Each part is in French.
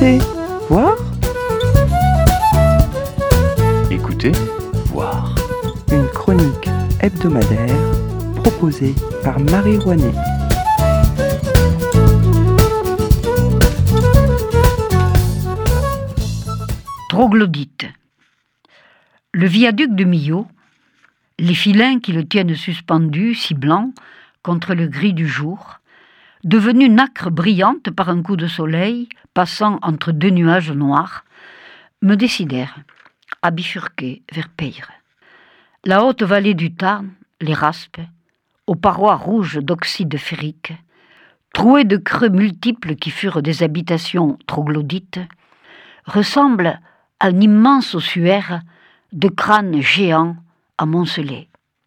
Écoutez, voir, Écoutez, voir. une chronique hebdomadaire proposée par Marie Rouanet. Troglodyte. Le viaduc de Millau, les filins qui le tiennent suspendu, si blanc, contre le gris du jour, devenu nacre brillante par un coup de soleil, passant entre deux nuages noirs, me décidèrent à bifurquer vers Peyre. La haute vallée du Tarn, les raspes, aux parois rouges d'oxyde ferrique, trouées de creux multiples qui furent des habitations troglodytes, ressemble à un immense ossuaire de crânes géants amoncelés.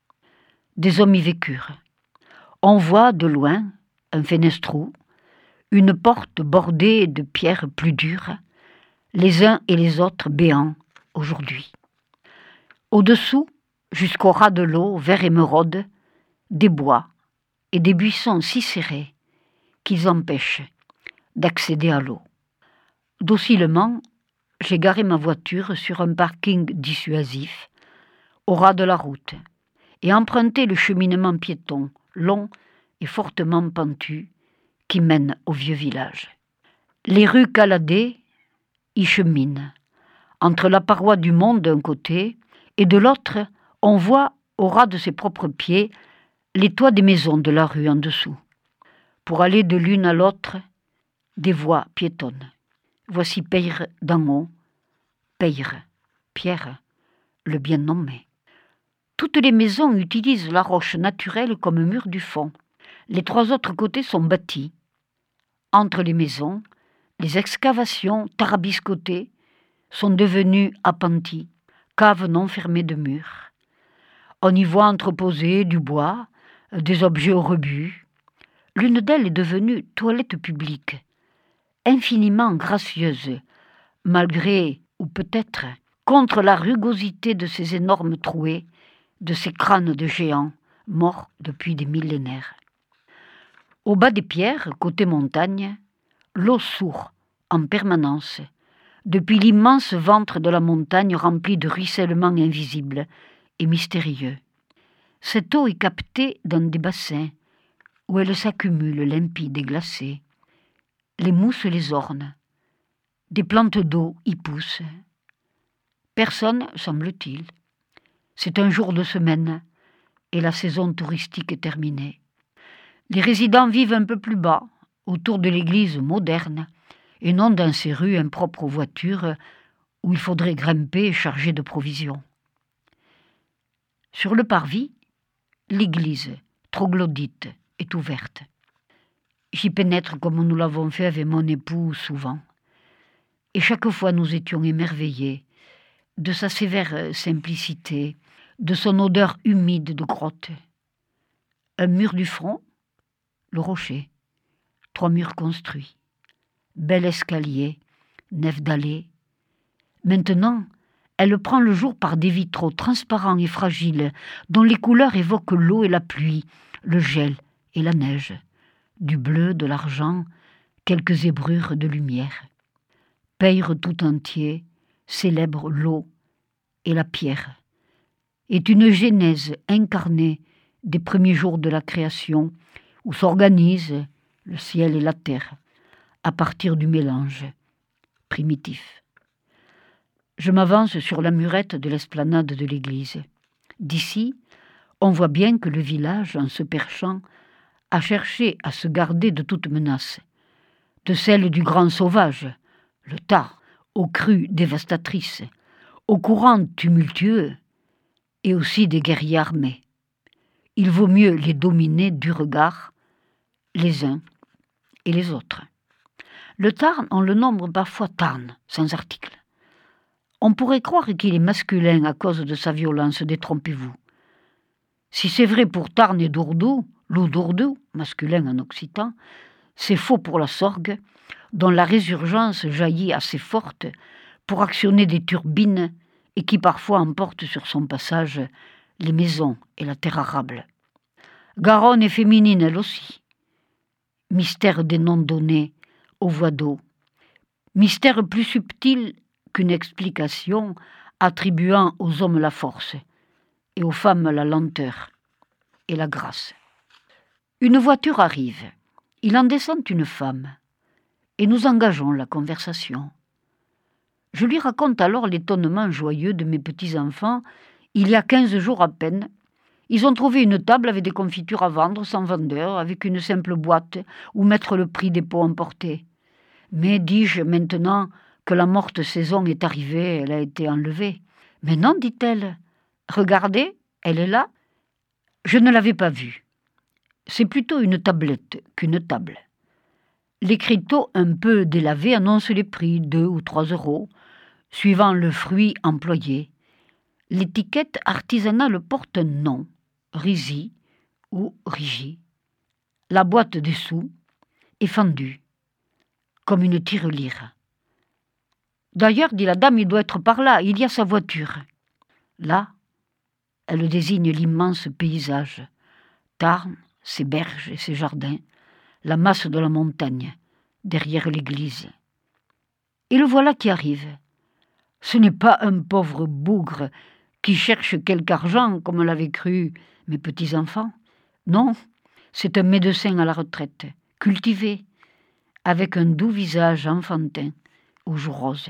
Des hommes y vécurent. On voit de loin un fenestrou, une porte bordée de pierres plus dures, les uns et les autres béants aujourd'hui. Au-dessous, jusqu'au ras de l'eau vert émeraude, des bois et des buissons si serrés qu'ils empêchent d'accéder à l'eau. Docilement, j'ai garé ma voiture sur un parking dissuasif, au ras de la route, et emprunté le cheminement piéton, long et fortement pentu, qui mène au vieux village. Les rues caladées y cheminent. Entre la paroi du monde d'un côté et de l'autre, on voit, au ras de ses propres pieds, les toits des maisons de la rue en dessous. Pour aller de l'une à l'autre, des voies piétonnent. Voici Peyre d'en haut, Peyre, Pierre, le bien nommé. Toutes les maisons utilisent la roche naturelle comme mur du fond. Les trois autres côtés sont bâtis. Entre les maisons, les excavations tarabiscotées sont devenues appenties, caves non fermées de murs. On y voit entreposer du bois, des objets au rebut. L'une d'elles est devenue toilette publique, infiniment gracieuse, malgré, ou peut-être, contre la rugosité de ces énormes trouées, de ces crânes de géants, morts depuis des millénaires. Au bas des pierres, côté montagne, l'eau sourd en permanence, depuis l'immense ventre de la montagne rempli de ruissellements invisibles et mystérieux. Cette eau est captée dans des bassins où elle s'accumule limpide et glacée. Les mousses les ornent. Des plantes d'eau y poussent. Personne, semble-t-il. C'est un jour de semaine et la saison touristique est terminée. Les résidents vivent un peu plus bas, autour de l'église moderne, et non dans ces rues impropres aux voitures où il faudrait grimper chargé de provisions. Sur le parvis, l'église troglodyte est ouverte. J'y pénètre comme nous l'avons fait avec mon époux souvent. Et chaque fois nous étions émerveillés de sa sévère simplicité, de son odeur humide de grotte. Un mur du front, le rocher, 3 murs construits, bel escalier, nef dallée. Maintenant, elle prend le jour par des vitraux transparents et fragiles, dont les couleurs évoquent l'eau et la pluie, le gel et la neige, du bleu, de l'argent, quelques zébrures de lumière. Peyre tout entier célèbre l'eau et la pierre, est une genèse incarnée des premiers jours de la création, où s'organisent le ciel et la terre, à partir du mélange primitif. Je m'avance sur la murette de l'esplanade de l'église. D'ici, on voit bien que le village, en se perchant, a cherché à se garder de toute menace, de celle du grand sauvage, le Tarn, aux crues dévastatrices, aux courants tumultueux, et aussi des guerriers armés. Il vaut mieux les dominer du regard, les uns et les autres. Le Tarn, on le nomme parfois Tarn, sans article. On pourrait croire qu'il est masculin à cause de sa violence, détrompez-vous. Si c'est vrai pour Tarn et Dourdou, loup Dourdou, masculin en occitan, c'est faux pour la Sorgue, dont la résurgence jaillit assez forte pour actionner des turbines et qui parfois emporte sur son passage les maisons et la terre arable. Garonne est féminine elle aussi. Mystère des noms donnés aux voies d'eau, Mystère plus subtil qu'une explication attribuant aux hommes la force et aux femmes la lenteur et la grâce. Une voiture arrive. Il en descend une femme et nous engageons la conversation. Je lui raconte alors l'étonnement joyeux de mes petits-enfants. Il y a 15 jours à peine, ils ont trouvé une table avec des confitures à vendre sans vendeur, avec une simple boîte où mettre le prix des pots emportés. Mais, dis-je, maintenant que la morte saison est arrivée, elle a été enlevée. Mais non, dit-elle. Regardez, elle est là. Je ne l'avais pas vue. C'est plutôt une tablette qu'une table. L'écriteau un peu délavé annonce les prix, 2 ou 3 euros, suivant le fruit employé. L'étiquette artisanale porte un nom, Rizy ou Rigi. La boîte des sous est fendue, comme une tirelire. D'ailleurs, dit la dame, il doit être par là, il y a sa voiture. Là, elle désigne l'immense paysage, Tarn, ses berges et ses jardins, la masse de la montagne, derrière l'église. Et le voilà qui arrive. Ce n'est pas un pauvre bougre qui cherche quelque argent, comme l'avaient cru mes petits-enfants. Non, c'est un médecin à la retraite, cultivé, avec un doux visage enfantin, aux joues roses.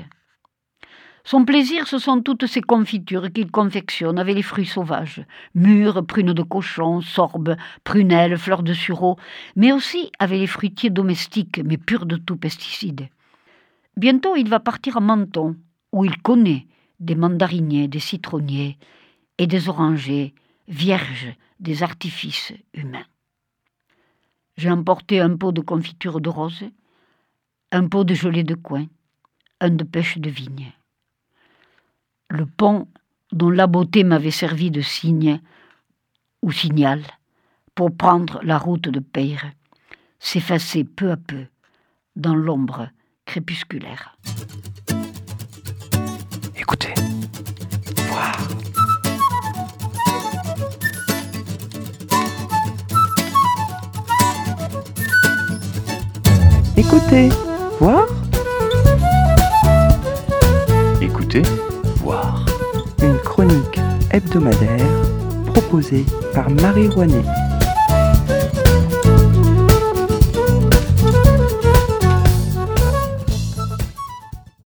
Son plaisir, ce sont toutes ces confitures qu'il confectionne avec les fruits sauvages, mûres, prunes de cochon, sorbes, prunelles, fleurs de sureau, mais aussi avec les fruitiers domestiques, mais purs de tout pesticide. Bientôt, il va partir à Menton, où il connaît des mandariniers, des citronniers et des orangers, vierges des artifices humains. J'ai emporté un pot de confiture de rose, un pot de gelée de coing, un de pêche de vigne. Le pont dont la beauté m'avait servi de signe ou signal pour prendre la route de Peyre s'effaçait peu à peu dans l'ombre crépusculaire. Écoutez, voir. Écoutez, voir. Écoutez, voir. Une chronique hebdomadaire proposée par Marie Rouanet.